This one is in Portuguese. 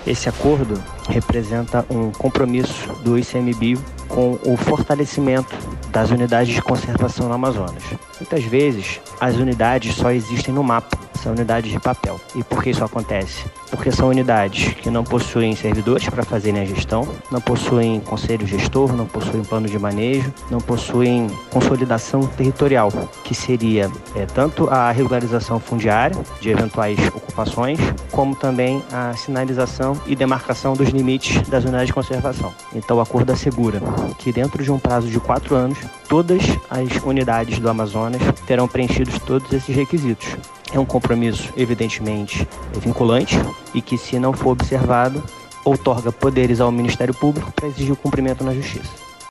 Esse acordo representa um compromisso do ICMBio com o fortalecimento das unidades de conservação no Amazonas. Muitas vezes, as unidades só existem no mapa, são unidades de papel. E por que isso acontece? Porque são unidades que não possuem servidores para fazerem a gestão, não possuem conselho gestor, não possuem plano de manejo, não possuem consolidação territorial, que seria tanto a regularização fundiária de eventuais ocupações, como também a sinalização e demarcação dos limites das unidades de conservação. Então o acordo assegura que dentro de um prazo de 4 anos, todas as unidades do Amazonas terão preenchido todos esses requisitos. É um compromisso, evidentemente, vinculante e que, se não for observado, outorga poderes ao Ministério Público para exigir o cumprimento na Justiça.